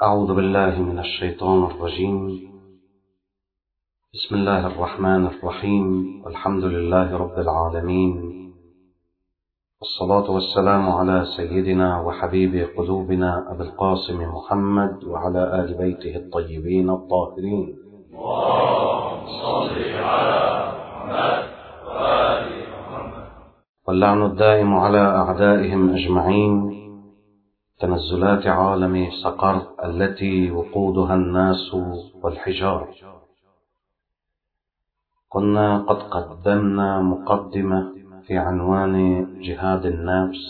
أعوذ بالله من الشيطان الرجيم. بسم الله الرحمن الرحيم، والحمد لله رب العالمين، والصلاة والسلام على سيدنا وحبيب قلوبنا أبي القاسم محمد وعلى آل بيته الطيبين الطاهرين. اللهم صل على محمد وآل محمد. واللعن الدائم على أعدائهم أجمعين. تنزلات عالم سقر التي وقودها الناس والحجار. كنا قد قدمنا مقدمة في عنوان جهاد النفس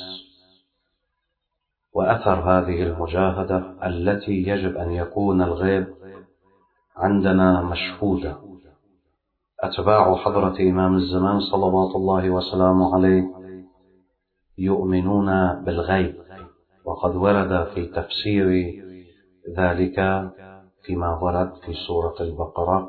وأثر هذه المجاهدة التي يجب أن يكون الغيب عندنا مشهودة. أتباع حضرة إمام الزمان صلوات الله وسلامه عليه يؤمنون بالغيب، وقد ورد في تفسير ذلك فيما ورد في سورة البقرة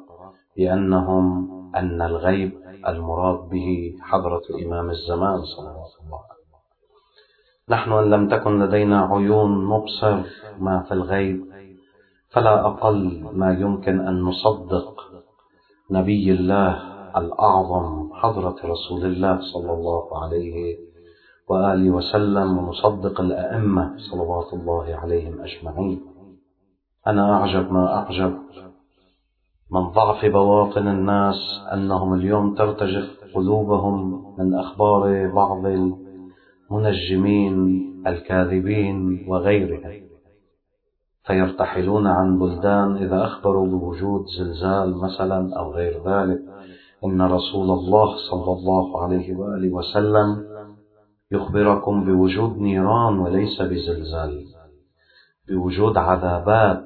أن الغيب المراد به حضرة إمام الزمان صلوات الله عليه. نحن إن لم تكن لدينا عيون نبصر ما في الغيب، فلا أقل ما يمكن أن نصدق نبي الله الأعظم حضرة رسول الله صلى الله عليه وآله وسلم، ونصدق الأئمة صلوات الله عليهم أجمعين. أنا أعجب ما أعجب من ضعف بواطن الناس أنهم اليوم ترتجف قلوبهم من أخبار بعض المنجمين الكاذبين وغيرهم، فيرتحلون عن بلدان إذا أخبروا بوجود زلزال مثلا أو غير ذلك. إن رسول الله صلى الله عليه وآله وسلم يخبركم بوجود نيران وليس بزلزال، بوجود عذابات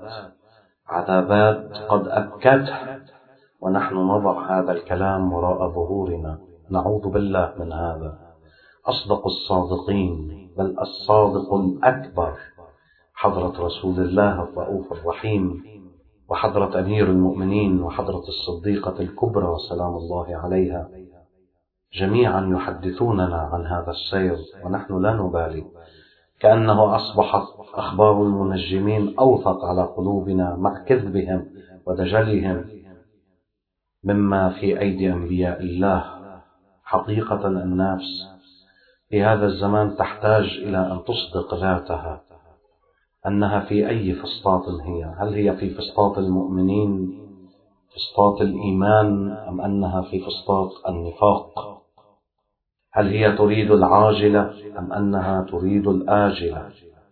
قد أبكته، ونحن نضع هذا الكلام وراء ظهورنا. نعوذ بالله من هذا. أصدق الصادقين، بل الصادق الأكبر، حضرة رسول الله الرؤوف الرحيم، وحضرة أمير المؤمنين، وحضرة الصديقة الكبرى سلام الله عليها، جميعا يحدثوننا عن هذا السير ونحن لا نبالي، كأنه أصبحت أخبار المنجمين أوثق على قلوبنا مع كذبهم ودجلهم مما في أيدي أنبياء الله. حقيقة النفس في هذا الزمان تحتاج إلى أن تصدق ذاتها أنها في أي فسطاط هي. هل هي في فسطاط المؤمنين، فسطاط الإيمان، أم أنها في فسطاط النفاق؟ هل هي تريد العاجلة أم أنها تريد الآجلة؟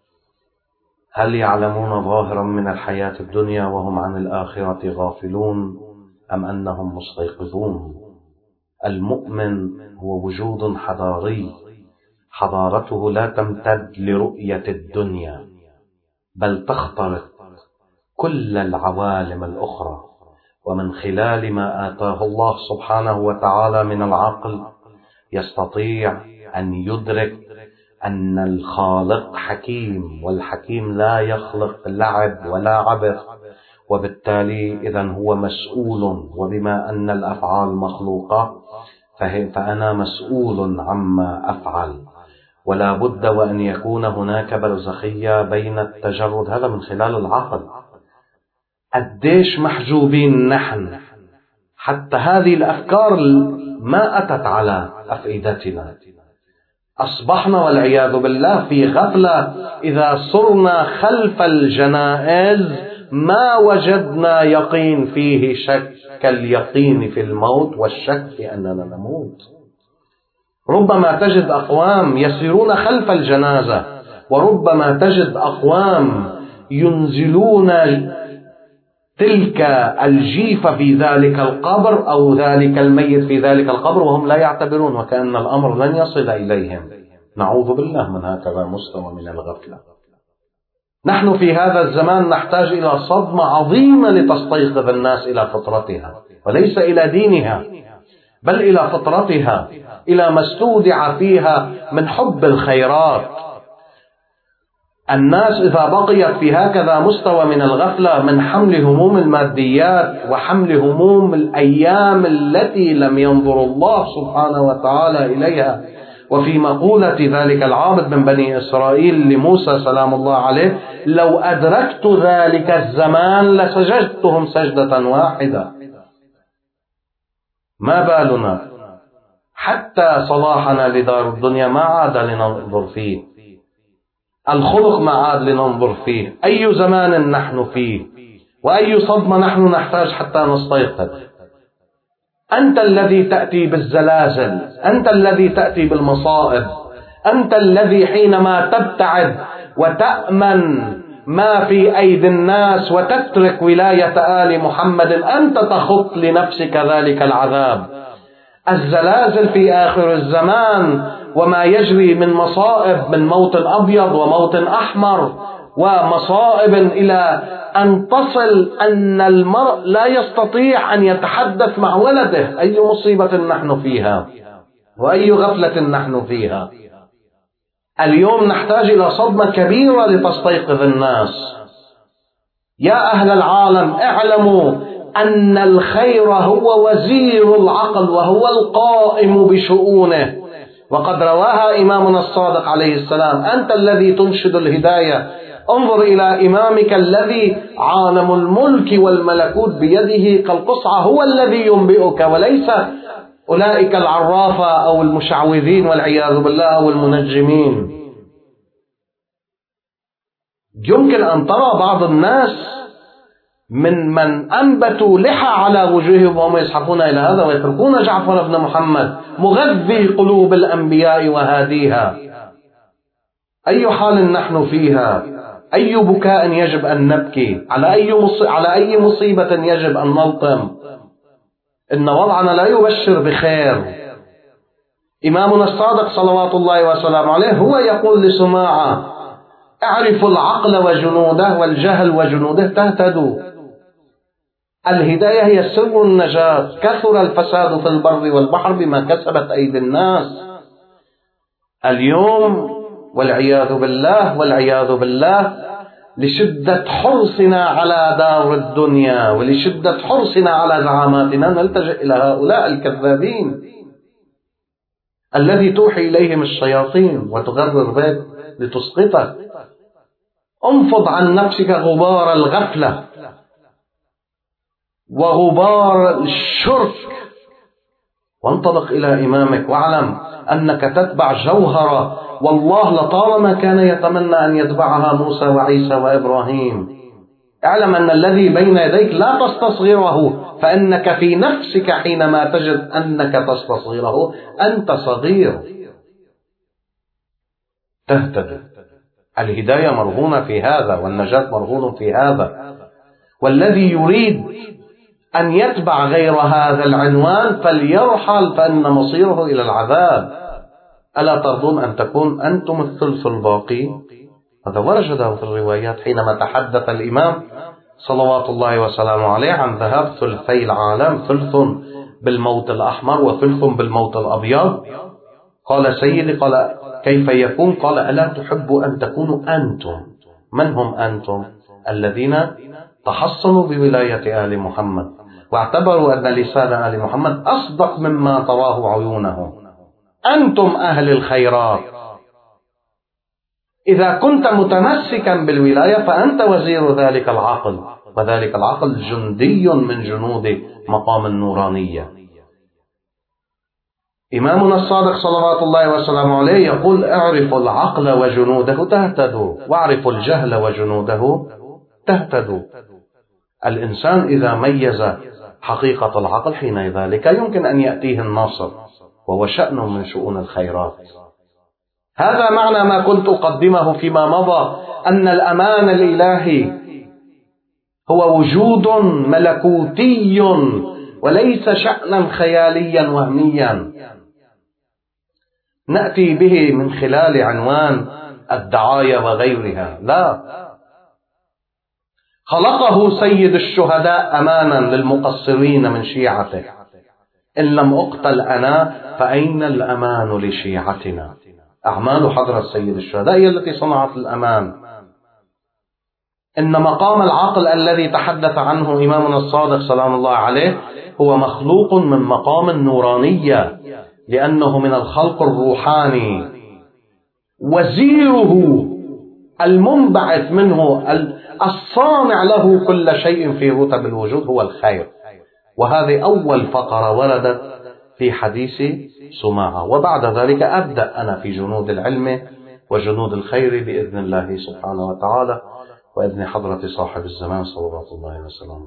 هل يعلمون ظاهرا من الحياة الدنيا وهم عن الآخرة غافلون، أم أنهم مستيقظون؟ المؤمن هو وجود حضاري، حضارته لا تمتد لرؤية الدنيا، بل تخترق كل العوالم الأخرى، ومن خلال ما آتاه الله سبحانه وتعالى من العقل يستطيع أن يدرك أن الخالق حكيم، والحكيم لا يخلق لعب ولا عبث، وبالتالي إذن هو مسؤول. وبما أن الأفعال مخلوقة فأنا مسؤول عما أفعل، ولا بد وأن يكون هناك برزخية بين التجرد. هذا من خلال العقل. قديش محجوبين نحن حتى هذه الأفكار ما أتت على أفئدتنا. أصبحنا والعياذ بالله في غفلة. إذا صرنا خلف الجنائز ما وجدنا يقين فيه شك كاليقين في الموت والشك في أننا نموت. ربما تجد أقوام يسيرون خلف الجنازة، وربما تجد أقوام ينزلون تلك الجيفة في ذلك القبر أو ذلك الميت في ذلك القبر وهم لا يعتبرون، وكأن الأمر لن يصل إليهم. نعوذ بالله من هكذا مستوى من الغفلة. نحن في هذا الزمان نحتاج إلى صدمة عظيمة لتستيقظ الناس إلى فطرتها، وليس إلى دينها، بل إلى فطرتها، إلى ما استودع فيها من حب الخيرات. الناس إذا بقيت في هكذا مستوى من الغفلة، من حمل هموم الماديات وحمل هموم الأيام التي لم ينظر الله سبحانه وتعالى إليها، وفي مقولة ذلك العابد من بني إسرائيل لموسى سلام الله عليه: لو أدركت ذلك الزمان لسجدتهم سجدة واحدة. ما بالنا حتى صلاحنا لدار الدنيا ما عاد لننظر فيه، الخلق ما عاد لننظر فيه، أي زمان نحن فيه وأي صدمة نحن نحتاج حتى نستيقظ. أنت الذي تأتي بالزلازل، أنت الذي تأتي بالمصائب، أنت الذي حينما تبتعد وتأمن ما في أيدي الناس وتترك ولاية آل محمد أنت تخط لنفسك ذلك العذاب. الزلازل في آخر الزمان وما يجري من مصائب، من موت أبيض وموت أحمر ومصائب إلى أن تصل أن المرء لا يستطيع أن يتحدث مع ولده. أي مصيبة نحن فيها وأي غفلة نحن فيها. اليوم نحتاج إلى صدمة كبيرة لتستيقظ الناس. يا أهل العالم اعلموا أن الخير هو وزير العقل وهو القائم بشؤونه، وقد رواها إمامنا الصادق عليه السلام: أنت الذي تنشد الهداية، انظر إلى إمامك الذي عالم الملك والملكوت بيده كالقصعة، هو الذي ينبئك وليس أولئك العرافة أو المشعوذين والعياذ بالله أو المنجمين. يمكن أن ترى بعض الناس من أنبتوا لحى على وجوههم وهم يزحفون إلى هذا ويتركون جعفر بن محمد مغذي قلوب الأنبياء وهاديها. أي حال نحن فيها؟ أي بكاء يجب أن نبكي؟ على أي مصيبة يجب أن نلطم؟ إن وضعنا لا يبشر بخير. إمامنا الصادق صلوات الله وسلامه عليه هو يقول لسماعة: اعرفوا العقل وجنوده والجهل وجنوده تهتدوا. الهداية هي سر النجاة. كثر الفساد في البر والبحر بما كسبت أيدي الناس. اليوم والعياذ بالله لشدة حرصنا على دار الدنيا ولشدة حرصنا على زعاماتنا نلتجئ إلى هؤلاء الكذابين الذي توحي إليهم الشياطين وتغرر بك لتسقطك. انفض عن نفسك غبار الغفلة وغبار الشرك وانطلق إلى إمامك، واعلم أنك تتبع جوهرة والله لطالما كان يتمنى أن يتبعها موسى وعيسى وإبراهيم. اعلم أن الذي بين يديك لا تستصغره، فإنك في نفسك حينما تجد أنك تستصغره أنت صغير. تهتدي. الهداية مرهونة في هذا والنجاة مرهون في هذا. والذي يريد أن يتبع غير هذا العنوان فليرحل، فإن مصيره إلى العذاب. ألا ترضون أن تكون أنتم الثلث الباقي؟ هذا ورد في الروايات حينما تحدث الإمام صلوات الله وسلامه عليه عن ذهاب ثلثي العالم، ثلث بالموت الأحمر وثلث بالموت الأبيض. قال سيدي، قال كيف يكون؟ قال ألا تحب أن تكونوا أنتم. من هم أنتم؟ الذين تحصنوا بولاية آل محمد واعتبروا أن لسان آل محمد أصدق مما تراه عيونه. أنتم أهل الخيرات. إذا كنت متمسكا بالولاية فأنت وزير ذلك العقل، وذلك العقل جندي من جنود مقام النورانية. إمامنا الصادق صلوات الله وسلامه عليه يقول: اعرفوا العقل وجنوده تهتدوا، واعرفوا الجهل وجنوده تهتدوا. الإنسان إذا ميز حقيقة العقل حين ذلك يمكن أن يأتيه النصر، وهو شأن من شؤون الخيرات. هذا معنى ما كنت أقدمه فيما مضى، أن الأمان الإلهي هو وجود ملكوتي وليس شأنا خياليا وهميا نأتي به من خلال عنوان الدعاية وغيرها. لا، خلقه سيد الشهداء أمانا للمقصرين من شيعته. إن لم أقتل أنا فأين الأمان لشيعتنا؟ أعمال حضرة سيد الشهداء هي التي صنعت الأمان. إن مقام العقل الذي تحدث عنه إمامنا الصادق سلام الله عليه هو مخلوق من مقام النورانية، لأنه من الخلق الروحاني، وزيره المنبعث منه الصانع له كل شيء في رتب الوجود هو الخير. وهذه أول فقرة وردت في حديث سماعة، وبعد ذلك أبدأ أنا في جنود العلم وجنود الخير بإذن الله سبحانه وتعالى وإذن حضرة صاحب الزمان صلوات الله وسلامه.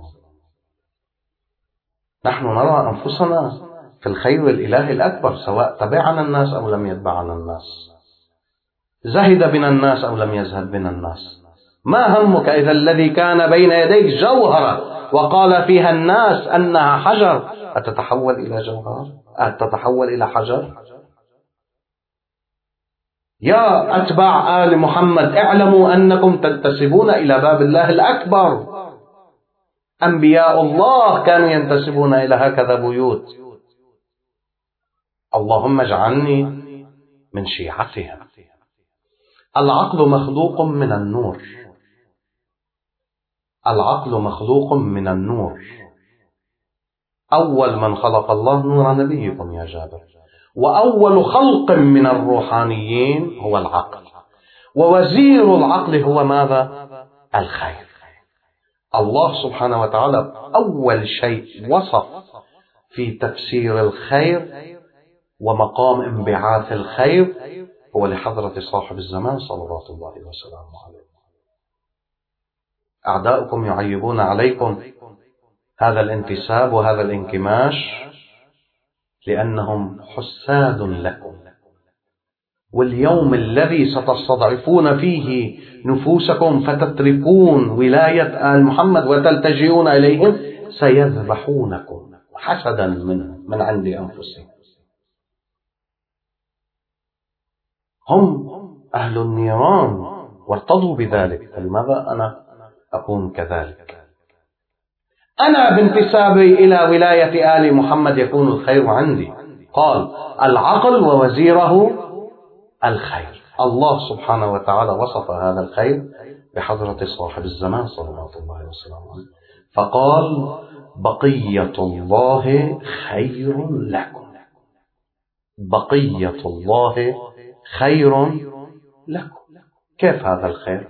نحن نرى أنفسنا في الخير الإلهي الأكبر، سواء تبعنا الناس أو لم يتبعنا الناس، زهد بنا الناس أو لم يزهد بنا الناس. ما همك إذا الذي كان بين يديك جوهرة وقال فيها الناس أنها حجر أتتحول إلى جوهر؟ أتتحول إلى حجر؟ يا أتباع آل محمد اعلموا أنكم تنتسبون إلى باب الله الأكبر. أنبياء الله كانوا ينتسبون إلى هكذا بيوت. اللهم اجعلني من شيعتهم. العقل مخلوق من النور، العقل مخلوق من النور. أول من خلق الله نور نبيكم يا جابر، وأول خلق من الروحانيين هو العقل، ووزير العقل هو ماذا؟ الخير. الله سبحانه وتعالى أول شيء وصف في تفسير الخير ومقام انبعاث الخير هو لحضرة صاحب الزمان صلوات الله وسلامه عليه. أعداؤكم يعيبون عليكم هذا الانتساب وهذا الانكماش لأنهم حساد لكم، واليوم الذي ستستضعفون فيه نفوسكم فتتركون ولاية آل محمد وتلتجئون إليهم سيذبحونكم حسدا من عند أنفسهم. هم أهل النيران وارتضوا بذلك، فلماذا أنا أكون كذلك؟ أنا بانتسابي إلى ولاية آل محمد يكون الخير عندي. قال العقل ووزيره الخير. الله سبحانه وتعالى وصف هذا الخير بحضرة صاحب الزمان صلوات الله وسلامه عليه، فقال بقية الله خير لكم. بقية الله خير لكم. كيف هذا الخير؟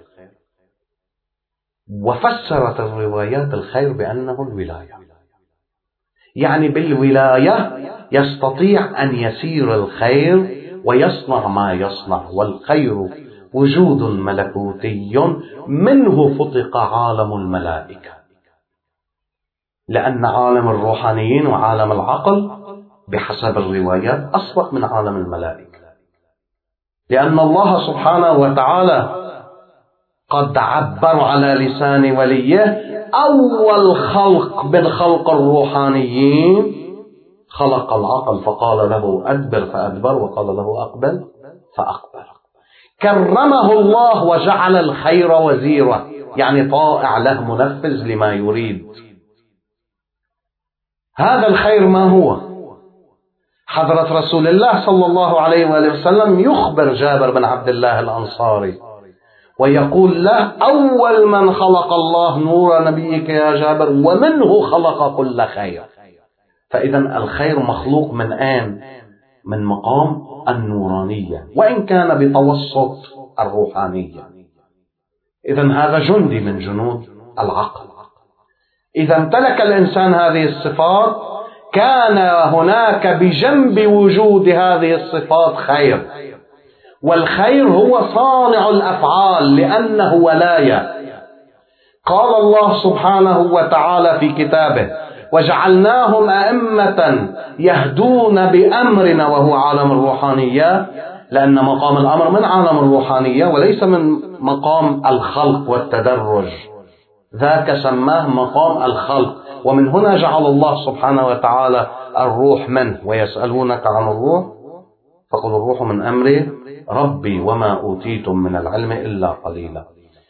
وفسرت الروايات الخير بأنه الولاية، يعني بالولاية يستطيع أن يسير الخير ويصنع ما يصنع. والخير وجود ملكوتي منه فتق عالم الملائكة، لأن عالم الروحانيين وعالم العقل بحسب الروايات أسبق من عالم الملائكة، لأن الله سبحانه وتعالى قد عبر على لسان وليه أول خلق بالخلق الروحانيين خلق العقل فقال له أدبر فأدبر وقال له أقبل فأقبل. كرمه الله وجعل الخير وزيره، يعني طائع له منفذ لما يريد. هذا الخير ما هو؟ حضرة رسول الله صلى الله عليه وآله وسلم يخبر جابر بن عبد الله الأنصاري ويقول له أول من خلق الله نور نبيك يا جابر ومنه خلق كل خير. فإذا الخير مخلوق من أين؟ من مقام النورانية، وإن كان بتوسط الروحانية. إذا هذا جندي من جنود العقل. إذا امتلك الإنسان هذه الصفات كان هناك بجنب وجود هذه الصفات خير، والخير هو صانع الأفعال لأنه ولاية. قال الله سبحانه وتعالى في كتابه وجعلناهم أئمة يهدون بأمرنا، وهو عالم الروحانية، لأن مقام الأمر من عالم الروحانية وليس من مقام الخلق والتدرج، ذاك سماه مقام الخلق. ومن هنا جعل الله سبحانه وتعالى الروح منه. ويسألونك عن الروح فقل الروح من أمر ربي وما أوتيتم من العلم إلا قليلا.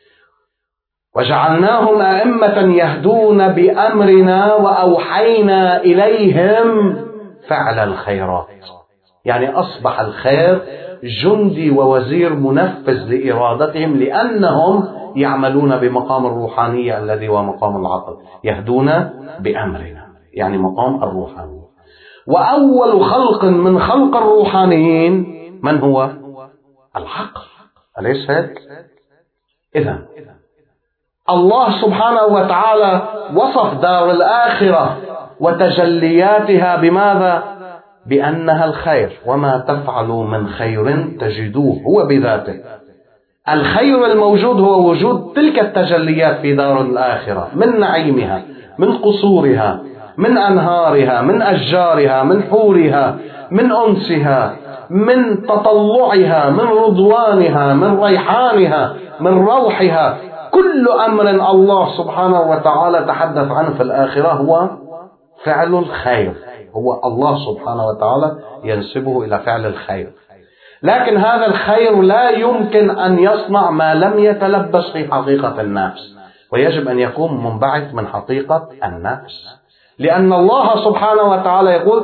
وجعلناهم أئمة يهدون بأمرنا وأوحينا إليهم فعل الخيرات، يعني أصبح الخير جندي ووزير منفذ لإرادتهم، لأنهم يعملون بمقام الروحانية الذي هو مقام العقل. يهدون بأمرنا يعني مقام الروحانية. وأول خلق من خلق الروحانيين من هو؟ العقل، أليس هيك؟ إذن الله سبحانه وتعالى وصف دار الآخرة وتجلياتها بماذا؟ بأنها الخير، وما تفعلوا من خير تجدوه هو بذاته. الخير الموجود هو وجود تلك التجليات في دار الآخرة، من نعيمها، من قصورها، من أنهارها، من أشجارها، من حورها، من أنسها، من تطلعها، من رضوانها، من ريحانها، من روحها. كل أمر الله سبحانه وتعالى تحدث عنه في الآخرة هو فعل الخير، هو الله سبحانه وتعالى ينسبه إلى فعل الخير. لكن هذا الخير لا يمكن أن يصنع ما لم يتلبس في حقيقة النفس، ويجب أن يكون منبعث من حقيقة النفس، لأن الله سبحانه وتعالى يقول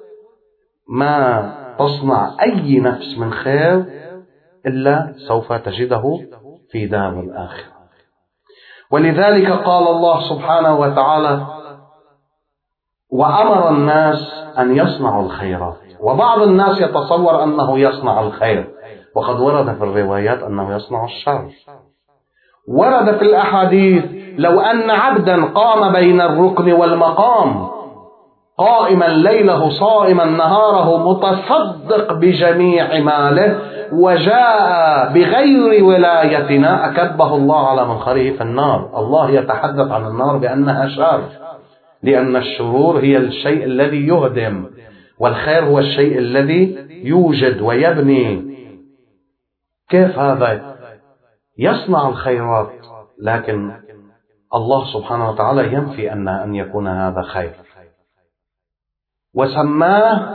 ما تصنع أي نفس من خير إلا سوف تجده في دار الآخرة. ولذلك قال الله سبحانه وتعالى وأمر الناس أن يصنعوا الخيرات. وبعض الناس يتصور أنه يصنع الخير، وقد ورد في الروايات أنه يصنع الشر. ورد في الأحاديث لو أن عبدا قام بين الركن والمقام قائما ليله صائما نهاره متصدق بجميع ماله وجاء بغير ولايتنا أكبه الله على منخره في النار. الله يتحدث عن النار بأنها شر، لأن الشرور هي الشيء الذي يهدم، والخير هو الشيء الذي يوجد ويبني. كيف هذا؟ يصنع الخيرات، لكن الله سبحانه وتعالى ينفي أن يكون هذا خير، وسماه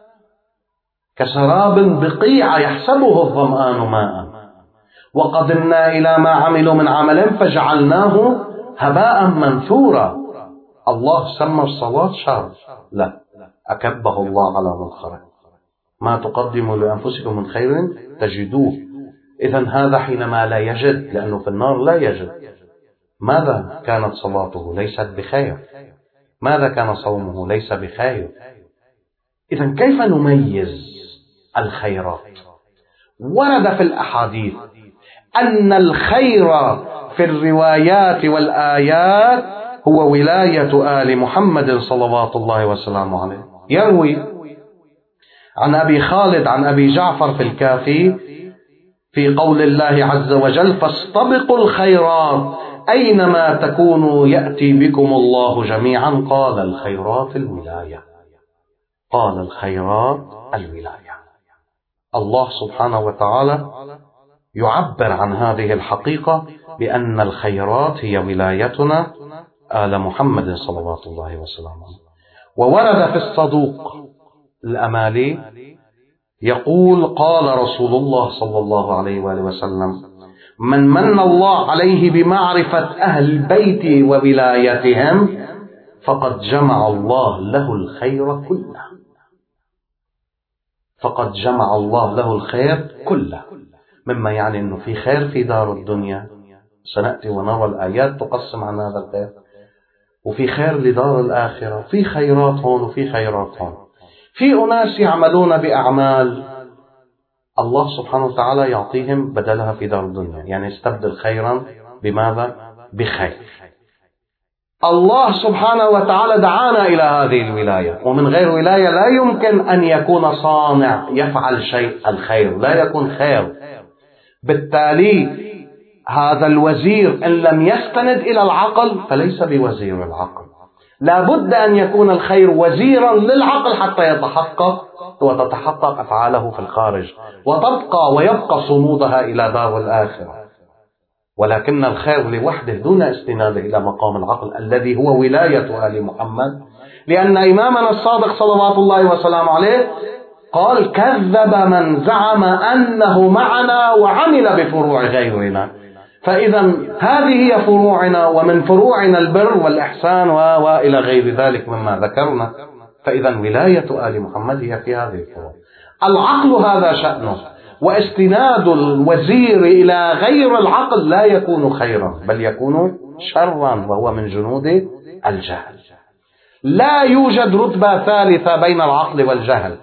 كسراب بقيع يحسبه الظمآن ماء وقدمنا إلى ما عملوا من عمل فجعلناه هباء منثورا. الله سمى الصلاة شر؟ لا، أكبه الله على منخره. ما تقدموا لأنفسكم من خير تجدوه. إذن هذا حينما لا يجد، لأنه في النار لا يجد. ماذا كانت صلاته؟ ليست بخير. ماذا كان صومه؟ ليس بخير. إذن كيف نميز الخيرات؟ ورد في الأحاديث أن الخير في الروايات والآيات هو ولاية آل محمد صلوات الله وسلامه عليه. يروي عن أبي خالد عن أبي جعفر في الكافي في قول الله عز وجل فاستبقوا الخيرات أينما تكونوا يأتي بكم الله جميعا. قال الخيرات الولاية، قال الخيرات الولاية. الله سبحانه وتعالى يعبر عن هذه الحقيقة بأن الخيرات هي ولايتنا آل محمد صلوات الله وسلامه. وورد في الصدوق الأمالي يقول قال رسول الله صلى الله عليه وآله وسلم من الله عليه بمعرفة أهل بيتي وولايتهم فقد جمع الله له الخير كله. فقد جمع الله له الخير كله، مما يعني أنه في خير في دار الدنيا، سنأتي ونرى الآيات تقسم عن هذا الخير، وفي خير لدار الآخرة، في خيرات هون وفي خيرات هون. في أناس يعملون بأعمال الله سبحانه وتعالى يعطيهم بدلها في دار الدنيا، يعني يستبدل خيرا بماذا؟ بخير. الله سبحانه وتعالى دعانا إلى هذه الولاية، ومن غير ولاية لا يمكن أن يكون صانع يفعل شيء الخير، لا يكون خير. بالتالي هذا الوزير إن لم يستند إلى العقل فليس بوزير العقل. لا بد أن يكون الخير وزيرا للعقل حتى يتحقق وتتحقق أفعاله في الخارج وتبقى ويبقى صمودها إلى دار الآخرة. ولكن الخير لوحده دون استناده إلى مقام العقل الذي هو ولاية آل محمد، لأن إمامنا الصادق صلوات الله وسلامه عليه قال كذب من زعم أنه معنا وعمل بفروع غيرنا. فإذا هذه هي فروعنا، ومن فروعنا البر والإحسان وإلى غير ذلك مما ذكرنا. فإذا ولاية آل محمد هي في هذه الفروع. العقل هذا شأنه، واستناد الوزير إلى غير العقل لا يكون خيرا بل يكون شرا، وهو من جنود الجهل. لا يوجد رتبة ثالثة بين العقل والجهل،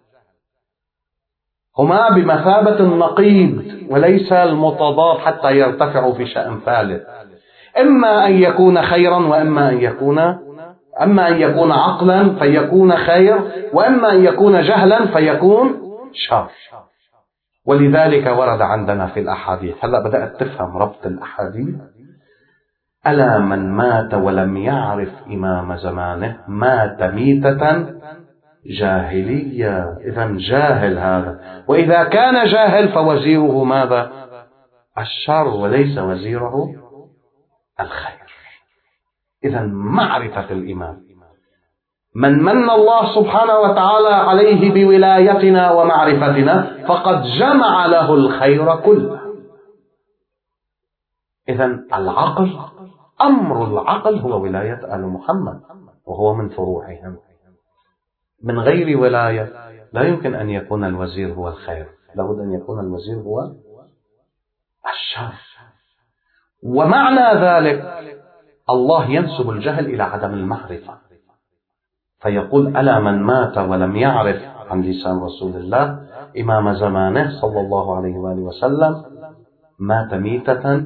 هما بمثابة النقيض وليس المتضاد حتى يرتفعوا في شأن ثالث. إما أن يكون خيرا وإما أن يكون عقلا فيكون خير، وإما أن يكون جهلا فيكون شر. ولذلك ورد عندنا في الأحاديث، هلأ بدأت تفهم ربط الأحاديث، ألا من مات ولم يعرف إمام زمانه مات ميتة جاهلية. إذا جاهل هذا، وإذا كان جاهل فوزيره ماذا؟ الشر وليس وزيره الخير. إذا معرفة الإمام، من الله سبحانه وتعالى عليه بولايتنا ومعرفتنا فقد جمع له الخير كله. إذا العقل، أمر العقل هو ولاية آل محمد وهو من فروعهم. من غير ولاية لا يمكن أن يكون الوزير هو الخير، لابد أن يكون الوزير هو الشر. ومعنى ذلك الله ينسب الجهل إلى عدم المعرفة، فيقول ألا من مات ولم يعرف عن لسان رسول الله إمام زمانه صلى الله عليه وآله وسلم مات ميتة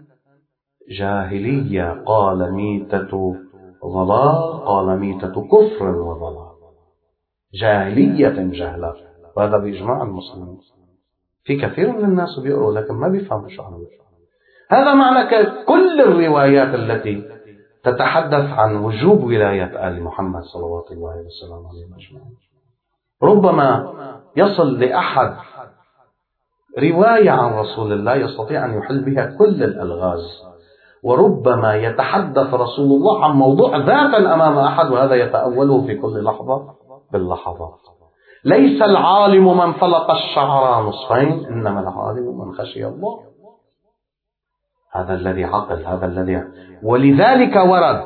جاهلية. قال ميتة ضلال، قال ميتة كفر وضلال، جاهلية جهلة. وهذا بإجماع المسلمين. في كثير من الناس بيقروا لكن ما بيفهموا شو عنه. هذا معنى كل الروايات التي تتحدث عن وجوب ولاية آل محمد صلوات الله وسلامه عليه أجمعين. ربما يصل لأحد رواية عن رسول الله يستطيع أن يحل بها كل الألغاز، وربما يتحدث رسول الله عن موضوع ذاتا أمام أحد وهذا يتأوله في كل لحظة باللحظات. ليس العالم من فلق الشعر نصفين، إنما العالم من خشي الله. هذا الذي عقل، هذا الذي. ولذلك ورد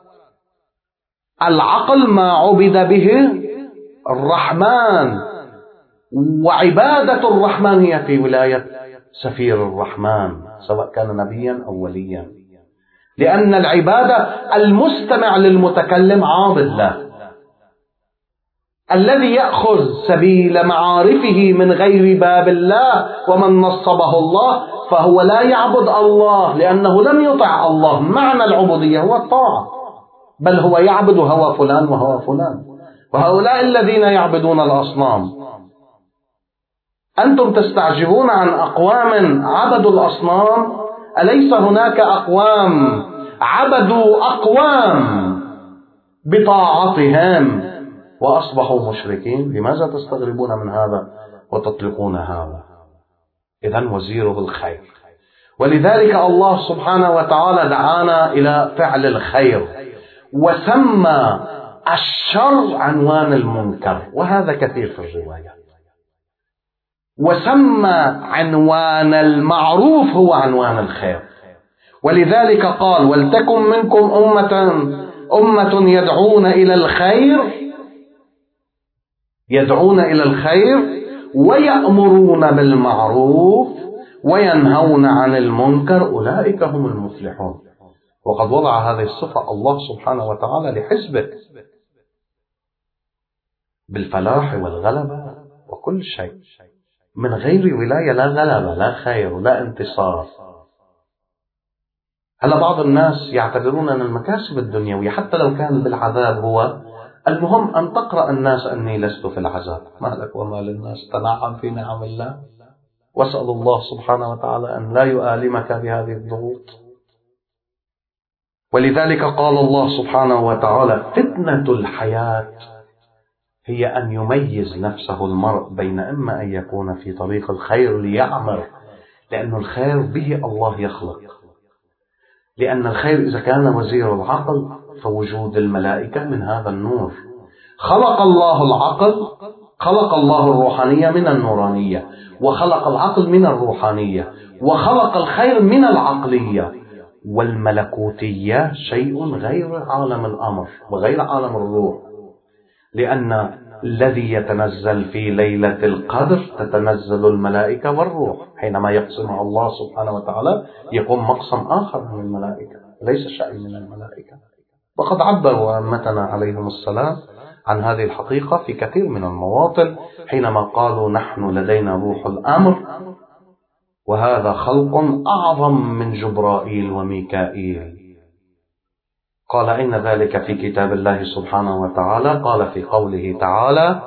العقل ما عبد به الرحمن، وعبادة الرحمن هي في ولاية سفير الرحمن سواء كان نبيا أو وليا، لأن العبادة المستمع للمتكلم عابد له. الذي يأخذ سبيل معارفه من غير باب الله ومن نصبه الله فهو لا يعبد الله، لأنه لم يطع الله. معنى العبودية هو الطاعة، بل هو يعبد هوى فلان وهوى فلان. وهؤلاء الذين يعبدون الأصنام، أنتم تستعجبون عن أقوام عبدوا الأصنام، أليس هناك أقوام عبدوا أقوام بطاعتهم وأصبحوا مشركين؟ لماذا تستغربون من هذا وتطلقون هذا؟ إذن وزيره الخير. ولذلك الله سبحانه وتعالى دعانا إلى فعل الخير، وسمى الشر عنوان المنكر، وهذا كثير في الروايات. وسمى عنوان المعروف هو عنوان الخير. ولذلك قال ولتكن منكم أمة يدعون إلى الخير ويأمرون بالمعروف وينهون عن المنكر، أولئك هم المفلحون. وقد وضع هذه الصفة الله سبحانه وتعالى لحزبه بالفلاح والغلبة وكل شيء. من غير ولاية لا غلبة لا خير لا انتصار. هلا بعض الناس يعتبرون أن المكاسب الدنيوية حتى لو كان بالعذاب هو المهم أن تقرأ الناس أني لست في العذاب، ما لك وما للناس، تنعم في نعم الله، واسأل الله سبحانه وتعالى أن لا يؤلمك بهذه الضغوط. ولذلك قال الله سبحانه وتعالى فتنة الحياة هي أن يميز نفسه المرء بين إما أن يكون في طريق الخير ليعمر، لأن الخير به الله يخلق، لأن الخير إذا كان وزير العقل فوجود الملائكة من هذا النور. خلق الله العقل، خلق الله الروحانية من النورانية، وخلق العقل من الروحانية، وخلق الخير من العقلية. والملكوتية شيء غير عالم الأمر وغير عالم الروح، لأن الذي يتنزل في ليلة القدر تتنزل الملائكة والروح. حينما يقسمها الله سبحانه وتعالى يقوم مقسم آخر من الملائكة، ليس شيء من الملائكة. وقد عبروا أئمتنا عليهم السلام عن هذه الحقيقة في كثير من المواطن حينما قالوا نحن لدينا روح الأمر، وهذا خلق أعظم من جبرائيل وميكائيل. قال إن ذلك في كتاب الله سبحانه وتعالى. قال في قوله تعالى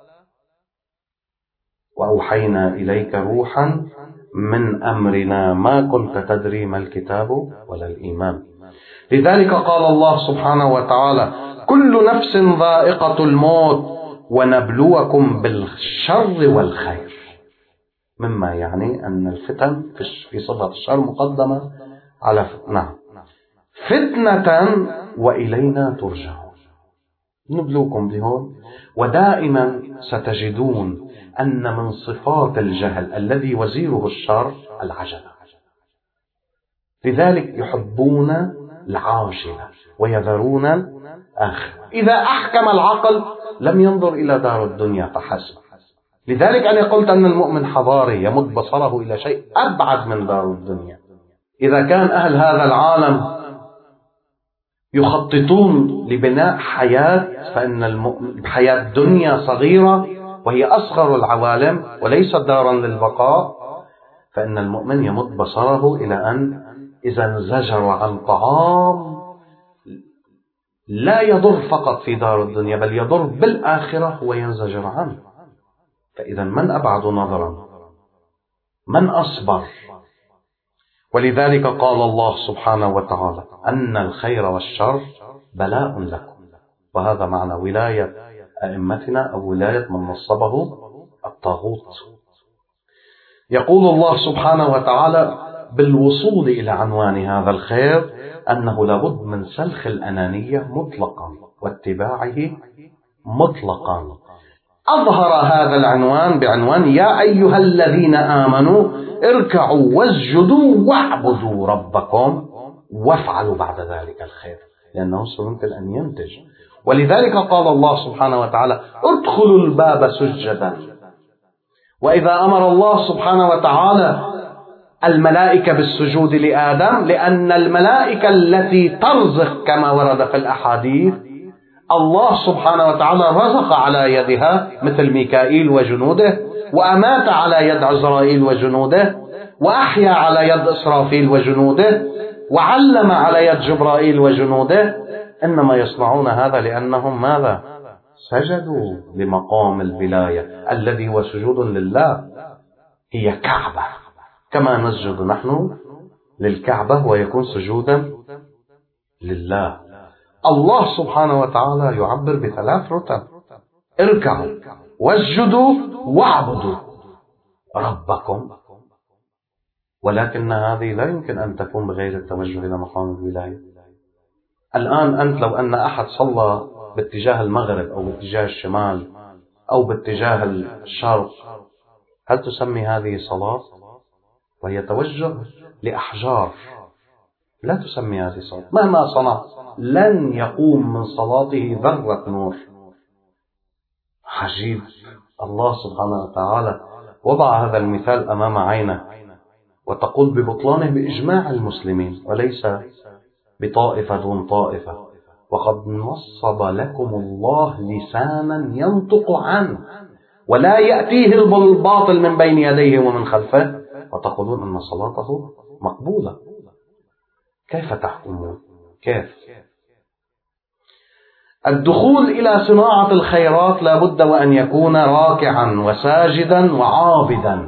وأوحينا إليك روحا من أمرنا ما كنت تدري ما الكتاب ولا الإيمان. لذلك قال الله سبحانه وتعالى كل نفس ذائقة الموت ونبلوكم بالشر والخير، مما يعني أن الفتن في صفة الشر مقدمة على فتنة وإلينا ترجعون. نبلوكم بهون. ودائما ستجدون أن من صفات الجهل الذي وزيره الشر العجلة، لذلك يحبون العاجلة ويذرون الآخرة. إذا أحكم العقل لم ينظر إلى دار الدنيا فحسب. لذلك أنا قلت أن المؤمن حضاري يمد بصره إلى شيء أبعد من دار الدنيا. إذا كان أهل هذا العالم يخططون لبناء حياة، فإن المؤمن حياة دنيا صغيرة وهي أصغر العوالم وليست دارا للبقاء، فإن المؤمن يمد بصره إلى أن إذا انزجر عن طعام لا يضر فقط في دار الدنيا بل يضر بالآخرة هو ينزجر عنه. فإذا من أبعد نظرا، من أصبر. ولذلك قال الله سبحانه وتعالى أن الخير والشر بلاء لكم، وهذا معنى ولاية أئمتنا أو ولاية من نصبه الطاغوت. يقول الله سبحانه وتعالى بالوصول إلى عنوان هذا الخير أنه لابد من سلخ الأنانية مطلقا واتباعه مطلقا. أظهر هذا العنوان بعنوان يا أيها الذين آمنوا اركعوا واسجدوا واعبدوا ربكم وافعلوا بعد ذلك الخير، لأنه سيمكن أن ينتج. ولذلك قال الله سبحانه وتعالى ادخلوا الباب سجدا. وإذا أمر الله سبحانه وتعالى الملائكة بالسجود لآدم لأن الملائكة التي ترزق كما ورد في الأحاديث الله سبحانه وتعالى رزق على يدها مثل ميكائيل وجنوده، وأمات على يد عزرائيل وجنوده، وأحيا على يد إسرافيل وجنوده، وعلم على يد جبرائيل وجنوده. إنما يصنعون هذا لأنهم ماذا؟ سجدوا لمقام الولاية الذي هو سجود لله، هي كعبة، كما نسجد نحن للكعبة ويكون سجودا لله. الله سبحانه وتعالى يعبر بثلاث رتب: اركعوا واسجدوا واعبدوا ربكم. ولكن هذه لا يمكن أن تكون بغير التوجه إلى مقام الولاية. الآن أنت لو أن أحد صلى باتجاه المغرب أو باتجاه الشمال أو باتجاه الشرق، هل تسمي هذه صلاة؟ وهي توجه لأحجار، لا تسمي هذه صلاة. مهما صنع لن يقوم من صلاته ذرة نور. عجيب، الله سبحانه وتعالى وضع هذا المثال أمام عينه وتقول ببطلانه بإجماع المسلمين وليس بطائفة دون طائفة. وقد نصب لكم الله لسانا ينطق عنه ولا يأتيه الباطل من بين يديه ومن خلفه، وتقولون أن صلاته مقبولة. كيف تحكمون؟ كيف؟ الدخول إلى صناعة الخيرات لا بد وأن يكون راكعا وساجدا وعابدا.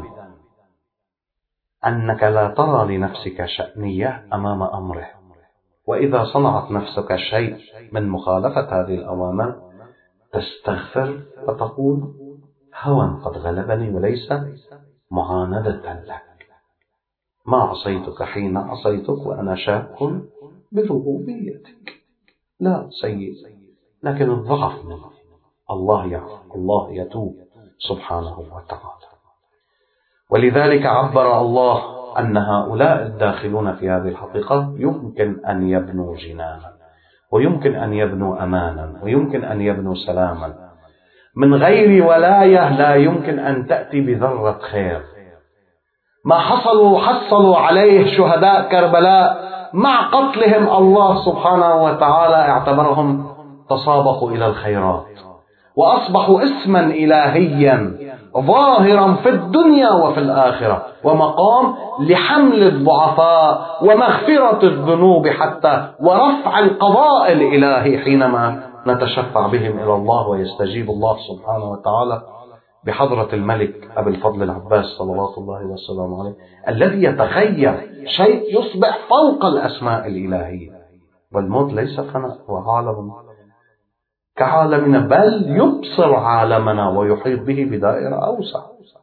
أنك لا ترى لنفسك شأنية أمام أمره، وإذا صنعت نفسك شيء من مخالفة هذه الأوامر تستغفر وتقول هوى قد غلبني وليس معاندة لك. ما عصيتك حين عصيتك وأنا شاك بربوبيتك، لا سيد، لكن الضعف منه. الله يعفو، الله يتوب سبحانه وتعالى. ولذلك عبر الله أن هؤلاء الداخلون في هذه الحقيقة يمكن أن يبنوا جنانا، ويمكن أن يبنوا أمانا، ويمكن أن يبنوا سلاما. من غير ولاية لا يمكن أن تأتي بذرة خير. ما حصلوا عليه شهداء كربلاء مع قتلهم الله سبحانه وتعالى اعتبرهم تسابقوا إلى الخيرات وأصبحوا اسما إلهيا ظاهرا في الدنيا وفي الآخرة، ومقام لحمل الضعفاء ومغفرة الذنوب حتى ورفع القضاء الإلهي حينما نتشفع بهم إلى الله، ويستجيب الله سبحانه وتعالى بحضرة الملك أبي الفضل العباس صلوات الله وسلامه عليه، الذي يتخيل شيء يصبح فوق الأسماء الإلهية. والموت ليس فناء، هو عالم كعالمنا، بل يبصر عالمنا ويحيط به بدائرة أوسع.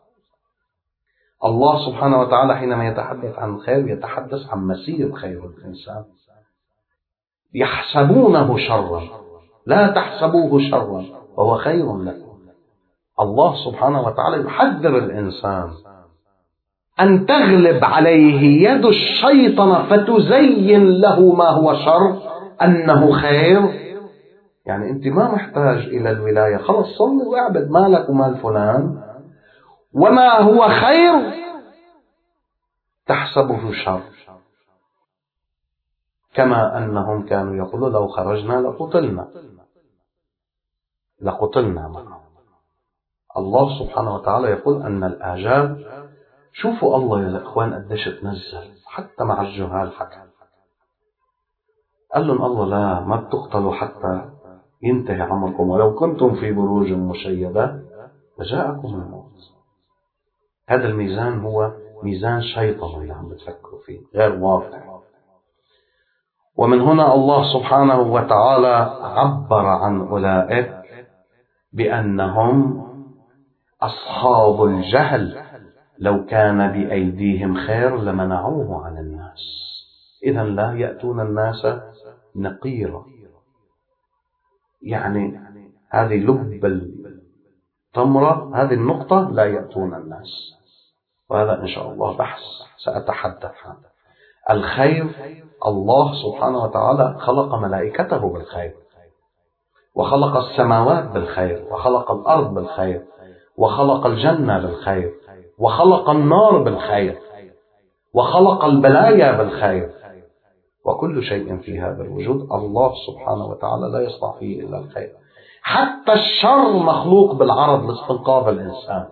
الله سبحانه وتعالى حينما يتحدث عن الخير يتحدث عن مسير خير الإنسان. يحسبونه شرا، لا تحسبوه شرا وهو خير لكم. الله سبحانه وتعالى يحذر الإنسان أن تغلب عليه يد الشيطان فتزين له ما هو شر أنه خير. يعني أنت ما محتاج إلى الولاية، خلص صلي واعبد مالك ومال فلان، وما هو خير تحسبه شر، كما أنهم كانوا يقولوا لو خرجنا لقتلنا معه. الله سبحانه وتعالى يقول أن الآجال، شوفوا الله يا إخوان قديش تنزل حتى مع الجهال، حكى قال لهم الله لا ما بتقتلوا حتى ينتهي عمركم، ولو كنتم في بروج مشيدة لجاءكم الموت. هذا الميزان هو ميزان شيطاني اللي عم بتفكروا فيه، غير واقع. ومن هنا الله سبحانه وتعالى عبر عن أولئك بأنهم أصحاب الجهل، لو كان بأيديهم خير لمنعوه عن الناس، إذا لا يأتون الناس نقيرا. يعني هذه لب التمرة، هذه النقطة، لا يأتون الناس. وهذا إن شاء الله بحث سأتحدث عنه. الخير، الله سبحانه وتعالى خلق ملائكته بالخير، وخلق السماوات بالخير، وخلق الأرض بالخير، وخلق الجنة بالخير، وخلق النار بالخير، وخلق البلايا بالخير، وكل شيء في هذا الوجود الله سبحانه وتعالى لا يصنع فيه إلا الخير. حتى الشر مخلوق بالعرض لاستنقاذ الإنسان،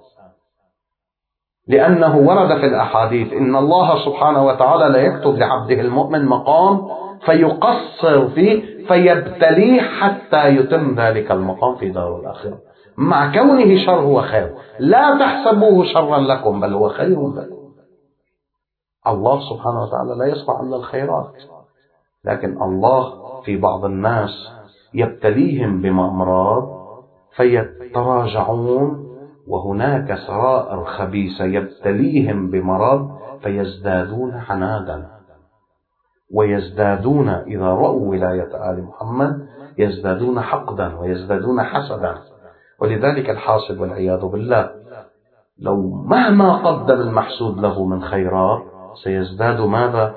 لأنه ورد في الأحاديث إن الله سبحانه وتعالى لا يكتب لعبده المؤمن مقام فيقصر فيه فيبتليه حتى يتم ذلك المقام في دار الآخرة، مع كونه شر هو خير. لا تحسبوه شرا لكم بل هو خير لكم. الله سبحانه وتعالى لا يصنع إلا الخيرات، لكن الله في بعض الناس يبتليهم بأمراض فيتراجعون، وهناك سرائر خبيثة يبتليهم بمرض فيزدادون عنادا، ويزدادون إذا رأوا ولاية آل محمد يزدادون حقدا ويزدادون حسدا. ولذلك الحاسد والعياذ بالله لو مهما قدم المحسود له من خيرات سيزداد ماذا؟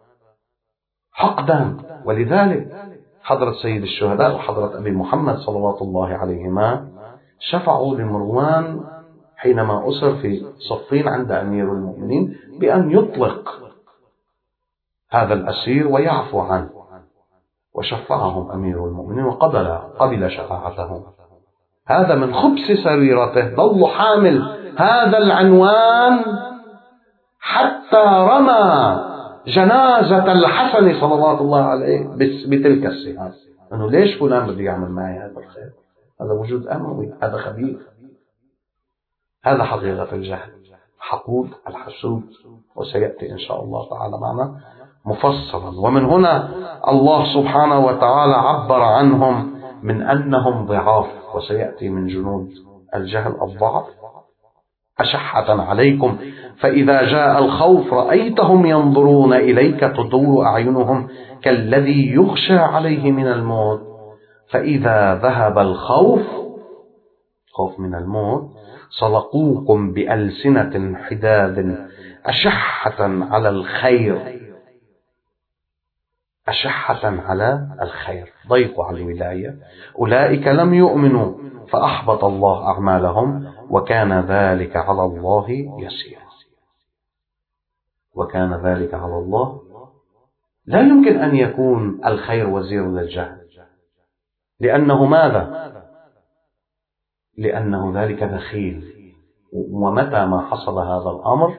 حقدا. ولذلك حضرة سيد الشهداء وحضرة أبي محمد صلوات الله عليهما شفعوا لمروان حينما أسر في صفين عند أمير المؤمنين بأن يطلق هذا الأسير ويعفو عنه، وشفعهم أمير المؤمنين وقبل شفاعتهم. هذا من خبث سريرته، ظل حامل هذا العنوان حتى رمى جنازة الحسن صلوات الله عليه بتلك السهام، أنه ليش فلان بده يعمل معي هذا الخير؟ هذا وجود أموي، هذا خبيث. هذا حقيقة الجهل، حقود الحسود، وسيأتي إن شاء الله تعالى معنا مفصلا. ومن هنا الله سبحانه وتعالى عبر عنهم من أنهم ضعاف، وسيأتي من جنود الجهل الضعف. أشحة عليكم فإذا جاء الخوف رأيتهم ينظرون إليك تدور أعينهم كالذي يخشى عليه من الموت، فإذا ذهب الخوف، خوف من الموت، صلقوكم بألسنة حداد أشحة على الخير، أشحة على الخير، ضيقوا على الولاية. أولئك لم يؤمنوا فأحبط الله أعمالهم وكان ذلك على الله يسير. وكان ذلك على الله لا يمكن أن يكون الخير وزير للجهل، لأنه ماذا؟ لأنه ذلك بخيل. ومتى ما حصل هذا الأمر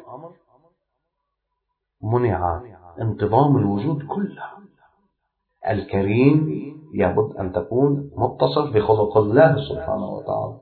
منع انتظام الوجود كله. الكريم يجب أن تكون متصف بخلق الله سبحانه وتعالى.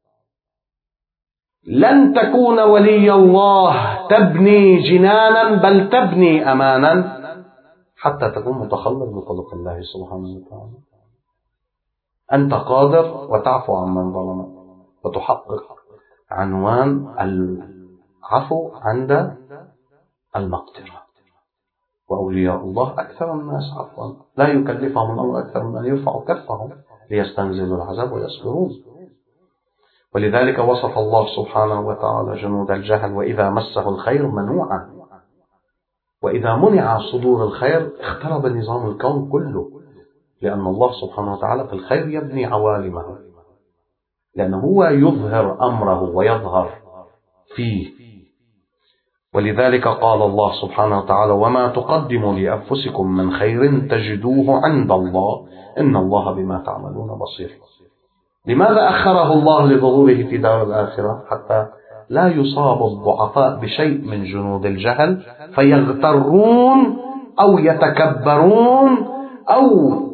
لن تكون ولي الله تبني جنانا بل تبني أمانا حتى تكون متخلق بخلق الله سبحانه وتعالى. أنت قادر وتعفو عن من ظلمك وتحقق عنوان العفو عند المقدرة. وأولياء الله أكثر الناس عفوا، لا يكلفهم الله أكثر من أن يرفعوا كفهم ليستنزلوا العذاب ويصبرون. ولذلك وصف الله سبحانه وتعالى جنود الجهل: وإذا مسه الخير منوعا. وإذا منع صدور الخير اخترب نظام الكون كله، لأن الله سبحانه وتعالى في الخير يبني عوالمه، لأنه هو يظهر أمره ويظهر فيه. ولذلك قال الله سبحانه وتعالى: وما تقدموا لأنفسكم من خير تجدوه عند الله إن الله بما تعملون بصير. لماذا أخره الله لظهوره في دار الآخرة؟ حتى لا يصاب الضعفاء بشيء من جنود الجهل فيغترون أو يتكبرون أو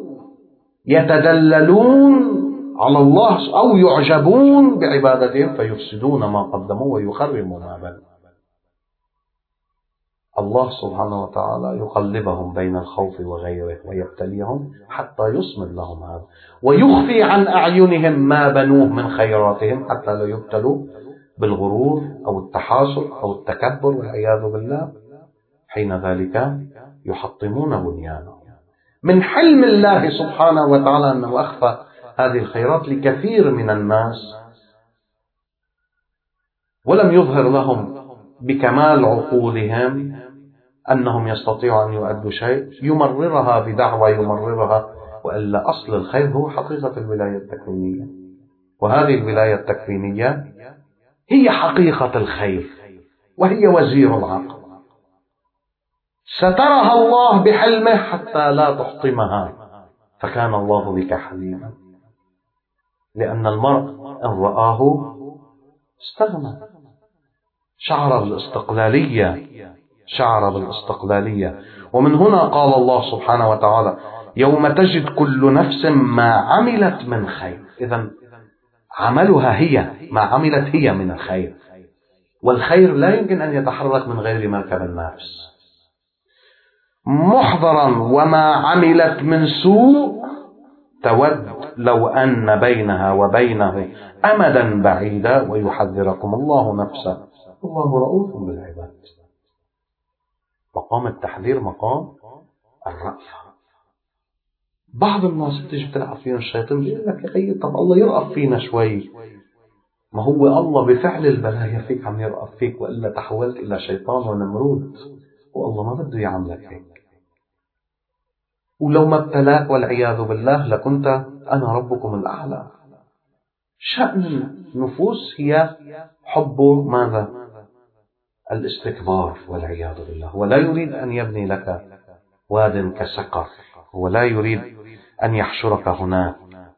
يتدللون على الله أو يعجبون بعبادتهم فيفسدون ما قدموا ويخرموا ما بنوا. الله سبحانه وتعالى يقلبهم بين الخوف وغيره ويبتليهم حتى يصمد لهم هذا، ويخفي عن أعينهم ما بنوه من خيراتهم حتى لا يبتلوا بالغرور أو التحاسر أو التكبر والعياذ بالله. حين ذلك يحطمون بنيانهم. من حلم الله سبحانه وتعالى أنه أخفى هذه الخيرات لكثير من الناس ولم يظهر لهم بكمال عقولهم أنهم يستطيعوا أن يؤدوا شيء، يمررها بدعوة يمررها، وإلا أصل الخير هو حقيقة الولاية التكوينية. وهذه الولاية التكوينية هي حقيقة الخير وهي وزير العقل. سترها الله بحلمه حتى لا تحطمها، فكان الله بك حليما. لأن المرء إن رآه استغنى، شعر بالاستقلالية. ومن هنا قال الله سبحانه وتعالى: يوم تجد كل نفس ما عملت من خير. إذن عملها هي ما عملت هي من الخير، والخير لا يمكن أن يتحرك من غير مركب النفس. محضرا وما عملت من سوء تود لو أن بينها وبينه أمدا بعيدا ويحذركم الله نفسه والله رؤوف بالعباد. مقام التحذير مقام الرأفة. بعض الناس بتيجي بتلعب فينا الشيطان بيقول لك: يا أخي طب الله يرأف فينا شوي. ما هو الله بفعل البلايا فيك عم يرأف فيك، وإلا تحولت إلى شيطان ونمرود، والله ما بده يعملك هيك. ولو ما ابتلاك والعياذ بالله لكنت أنا ربكم الأعلى. شأن النفوس هي حب ماذا؟ الاستكبار والعياذ بالله. ولا يريد أن يبني لك واد كسقر، ولا يريد أن يحشرك هناك.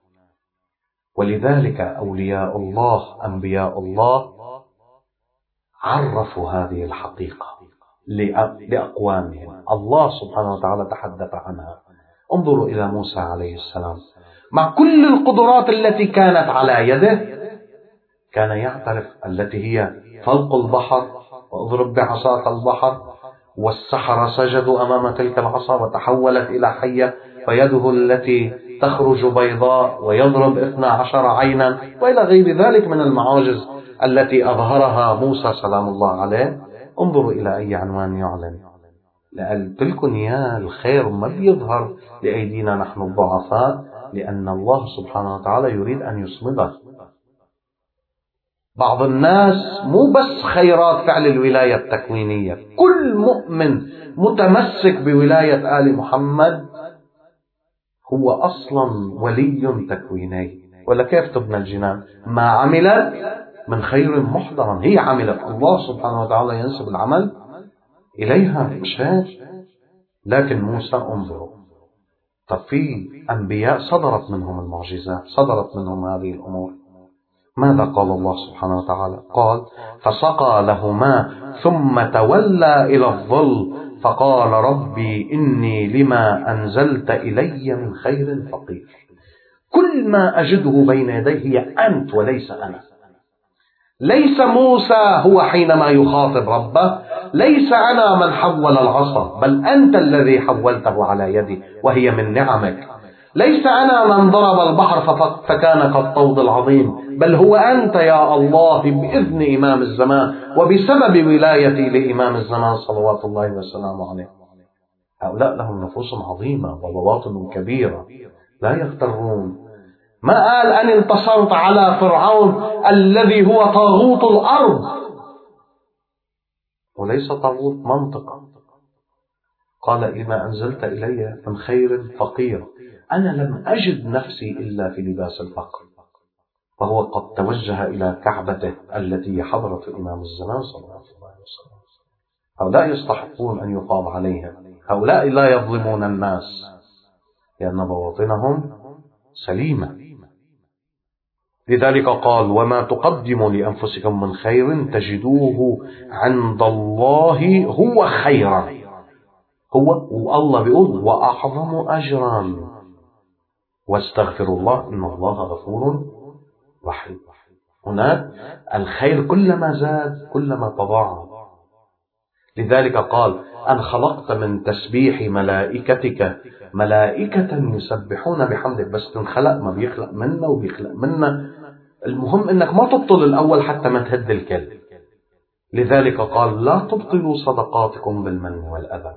ولذلك أولياء الله أنبياء الله عرفوا هذه الحقيقة لأقوامهم. الله سبحانه وتعالى تحدث عنها. انظروا إلى موسى عليه السلام، مع كل القدرات التي كانت على يده كان يعترف التي هي فوق البحر: واضرب بعصاك البحر. والسحرة سجدوا أمام تلك العصا وتحولت إلى حية، فيده التي تخرج بيضاء، ويضرب 12 عينا، وإلى غير ذلك من المعاجز التي أظهرها موسى سلام الله عليه. انظروا إلى أي عنوان يعلن. قلت لكم يا الخير ما بيظهر لأيدينا نحن الضعفاء، لأن الله سبحانه وتعالى يريد أن يصمده. بعض الناس مو بس خيرات فعل الولاية التكوينية، كل مؤمن متمسك بولاية آل محمد هو أصلا ولي تكويني. ولا كيف تبنى الجنان؟ ما عملت من خير محضرا، هي عملت، الله سبحانه وتعالى ينسب العمل إليها، مش هيك؟ لكن موسى انظروا، طب في أنبياء صدرت منهم المعجزات، صدرت منهم هذه الأمور. ماذا قال الله سبحانه وتعالى؟ قال فسقى لهما ثم تولى إلى الظل فقال ربي إني لما أنزلت إلي من خير فقير. كل ما أجده بين يديه هي أنت وليس أنا. ليس موسى هو حينما يخاطب ربه ليس أنا من حول العصا، بل أنت الذي حولته على يدي وهي من نعمك. ليس أنا من ضرب البحر فكان كالطود العظيم، بل هو أنت يا الله بإذن إمام الزمان وبسبب ولايتي لإمام الزمان صلوات الله وسلامه عليه. هؤلاء لهم نفوس عظيمة وبواطن كبيرة لا يغترون. ما قال أن انتصرت على فرعون الذي هو طاغوت الأرض، وليس طاغوت منطقة. قال لما أنزلت إلي من خير فقير. أنا لم أجد نفسي إلا في لباس الفقر، وهو قد توجه إلى كعبته التي حضرت إمام الزمان صلى الله عليه وسلم. هؤلاء يستحقون أن يقام عليهم. هؤلاء لا يظلمون الناس لأن بواطنهم سليمة. لذلك قال وما تقدموا لأنفسكم من خير تجدوه عند الله هو خيرا. هو والله بيقول وأعظم أجرا واستغفروا الله إن الله غفور رحيم. هناك الخير كلما زاد كلما تضاعف. لذلك قال أن خلقت من تسبيح ملائكتك ملائكة يسبحون بحمدك. بس تنخلق ما بيخلق منا وبيخلق منا. المهم انك ما تبطل الاول حتى ما تهد الكل. لذلك قال لا تبطلوا صدقاتكم بالمن والاذى.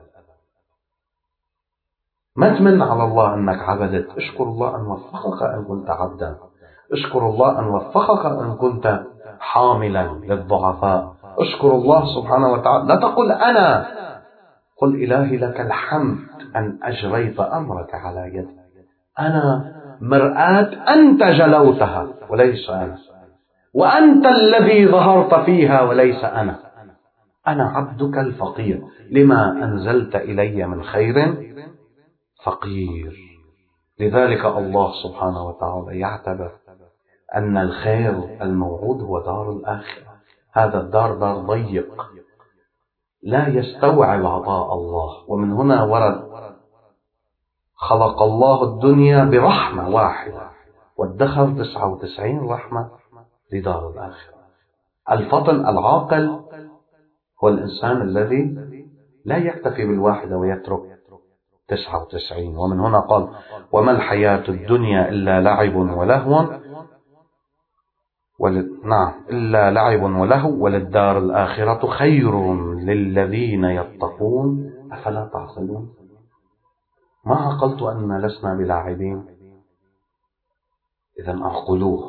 ما تمن على الله انك عبدت، اشكر الله ان وفقك ان كنت عبدا، اشكر الله ان وفقك ان كنت حاملا للضعفاء، اشكر الله سبحانه وتعالى. لا تقل انا، قل الهي لك الحمد ان اجريت امرك على يدي. انا مرآة أنت جلوتها وليس أنا، وأنت الذي ظهرت فيها وليس أنا. أنا عبدك الفقير لما أنزلت إلي من خير فقير. لذلك الله سبحانه وتعالى يعتبر أن الخير الموعود هو دار الآخرة. هذا الدار دار ضيق لا يستوعب عطاء الله. ومن هنا ورد خلق الله الدنيا برحمة واحدة وادخر 99 رحمة لدار الآخرة. الفطن العاقل هو الإنسان الذي لا يكتفي بالواحدة ويترك 99. ومن هنا قال وما الحياة الدنيا إلا لعب ولهو إلا لعب ولهو وللدار الآخرة خير للذين يتقون أفلا تعقلون. ما عقلت أننا لسنا بلاعبين؟ إذن أعقلوه.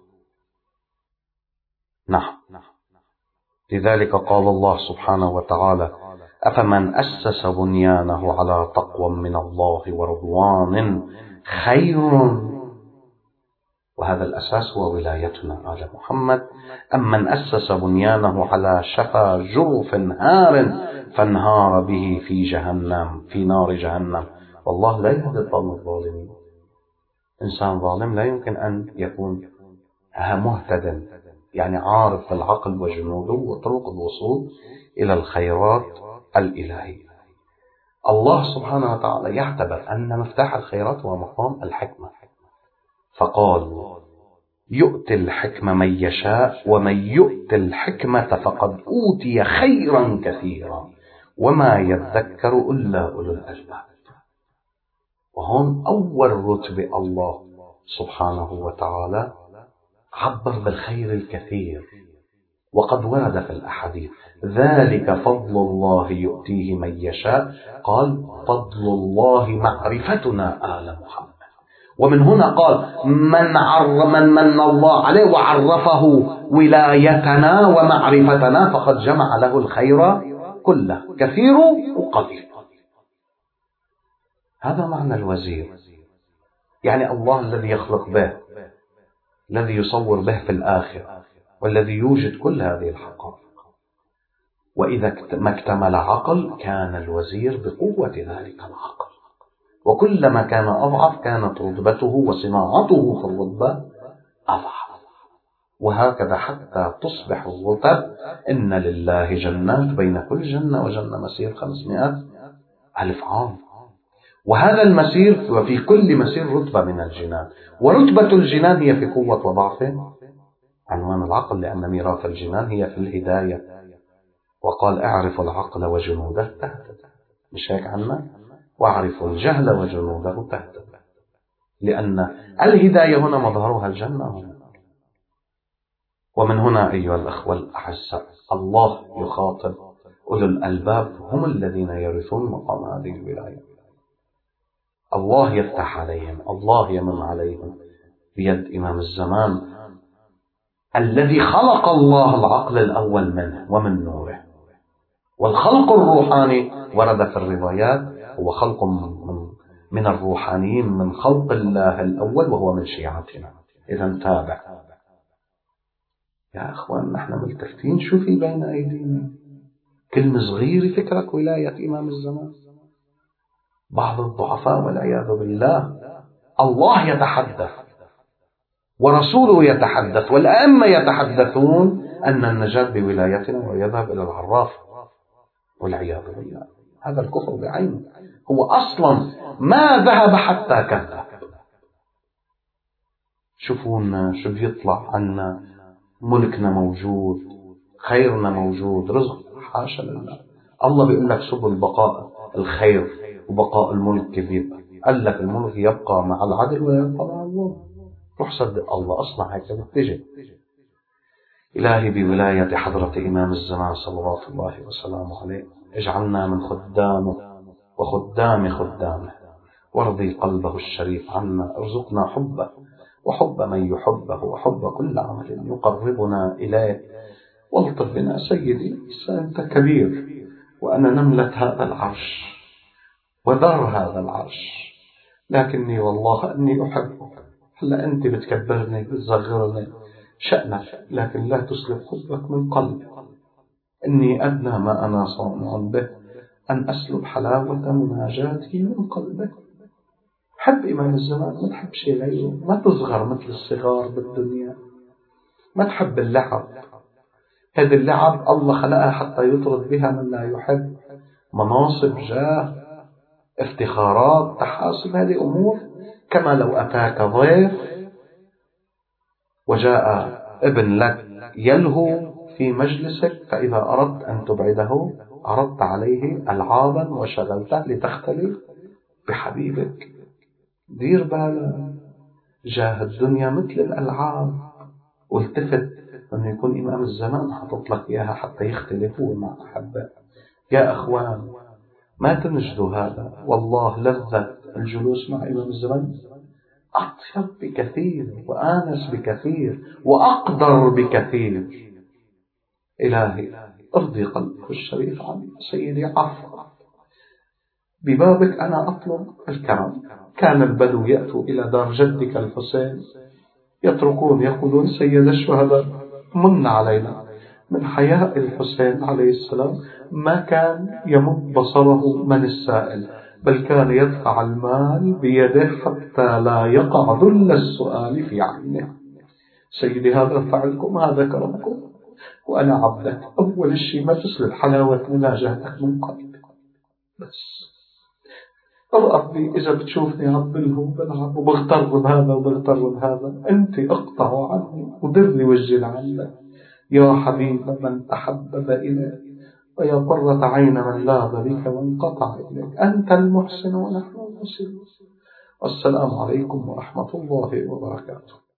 نعم. لذلك قال الله سبحانه وتعالى أفمن أسس بنيانه على تقوى من الله ورضوان خير. وهذا الأساس هو ولايتنا آل محمد. أم من أسس بنيانه على شفا جرف هار فانهار به في نار جهنم. والله لا يهدي القوم الظالمين. إنسان ظالم لا يمكن أن يكون مهتدا، يعني عارف بالعقل وجنوده وطرق الوصول إلى الخيرات الإلهية. الله سبحانه وتعالى يعتبر أن مفتاح الخيرات هو مقام الحكمة، فقال يؤتي الحكمة من يشاء ومن يؤتي الحكمة فقد أوتي خيرا كثيرا وما يذكر إلا أولو الألباب. وهون أول رتبة الله سبحانه وتعالى عبر بالخير الكثير. وقد ورد في الأحاديث ذلك فضل الله يؤتيه من يشاء. قال فضل الله معرفتنا آل محمد. ومن هنا قال من من الله عليه وعرفه ولايتنا ومعرفتنا فقد جمع له الخير كله كثير وقليل. هذا معنى الوزير، يعني الله الذي يخلق به، الذي يصور به في الآخرة، والذي يوجد كل هذه الحقائق. وإذا ما اكتمل عقل كان الوزير بقوة ذلك العقل، وكلما كان أضعف كانت رتبته وصناعته في الرتبة أضعف. وهكذا حتى تصبح الرتب. إن لله جنات بين كل جنة وجنة مسير 500,000 عام، وهذا المسير وفي كل مسير رتبة من الجنان، ورتبة الجنان هي في قوة وضعف عنوان العقل، لأن ميراث الجنان هي في الهداية. وقال اعرف العقل وجنوده تهتد، مش هيك عنا؟ واعرف الجهل وجنوده تهتد، لأن الهداية هنا مظهرها الجنة هنا. ومن هنا أيها الأخوة الأحساء الله يخاطب أولو الألباب، هم الذين يرثون مقام هذه الولاية. الله يفتح عليهم، الله يمن عليهم بيد إمام الزمان الذي خلق الله العقل الأول منه ومن نوره. والخلق الروحاني ورد في الروايات هو خلق من الروحانيين، من خلق الله الأول وهو من شيعتنا. إذا تابع يا أخوان، نحن ملتفتين شو في بين أيدينا؟ كلمة صغيرة فكرك ولاية إمام الزمان. بعض الضعفاء والعياذ بالله الله يتحدث ورسوله يتحدث والأئمة يتحدثون أن النجاة بولايتنا ويذهب إلى العراف والعياذ بالله. هذا الكفر بعينه، هو أصلا ما ذهب حتى كذب. شوفونا شو بيطلع عنا، ملكنا موجود، خيرنا موجود، رزق حاشا لله. الله بيقول لك سبل بقاء الخير وبقاء الملك كذب. قال لك الملك يبقى مع العدل ويبقى مع الله. روح صدق الله، أصلا هيك بتجي. إلهي بولاية حضرة إمام الزمان صلوات الله وسلامه عليه اجعلنا من خدامه وخدام خدامه، وارضي قلبه الشريف عنا، ارزقنا حبه وحب من يحبه وحب كل عمل يقربنا إليه. والطف بنا سيدي، أنت كبير وأنا نملة هذا العرش وذر هذا العرش، لكني والله أني أحبك. هلا أنت بتكبرني بتصغرني شأنك، لكن لا تسلب حبك من قلبي. إني أدنى ما أنا صانع به أن أسلب حلاوة مناجاتي من قلبك. حب إمام الزمان، ما تحب شيء غيره، ما تصغر مثل الصغار بالدنيا، ما تحب اللعب. هذه اللعب الله خلقها حتى يطرد بها من لا يحب. مناصب، جاه، افتخارات، تحاسب، هذه أمور كما لو أتاك ضيف وجاء ابن لك يلهو في مجلسك، فإذا أردت أن تبعده أردت عليه ألعابا وشغلته لتختلي بحبيبك. دير بالك، جاه الدنيا مثل الألعاب، والتفت أنه يكون إمام الزمان حطط لك إياها حتى يختلفوا مع أحبه. يا أخوان ما تنجدوا هذا، والله لذة الجلوس مع إمام الزمان أطيب بكثير وآنس بكثير وأقدر بكثير. إلهي ارضي قلبه الشريف عني. سيدي عفو، ببابك أنا أطلب الكرم. كان البدو يأتوا إلى دار جدك الحسين يتركون يقولون سيد الشهداء من علينا. من حياء الحسين عليه السلام ما كان يمد بصره من السائل، بل كان يدفع المال بيده حتى لا يقع ذل السؤال في عينه. سيدي هذا فعلكم، هذا كرمكم، وأنا عبدك. أول شيء ما تسلب حلاوة مناجاتك من قلبك بس. ربي إذا بتشوفني عم بلعب وبغتر بهذا وبغتر بهذا، أنت اقطعوا عني ودرني وجه عنك يا حبيب من تحبب إليك، ويا قرة عين من لاذ بك وانقطع إليك. أنت المحسن ونحن المسلمون. والسلام عليكم ورحمة الله وبركاته.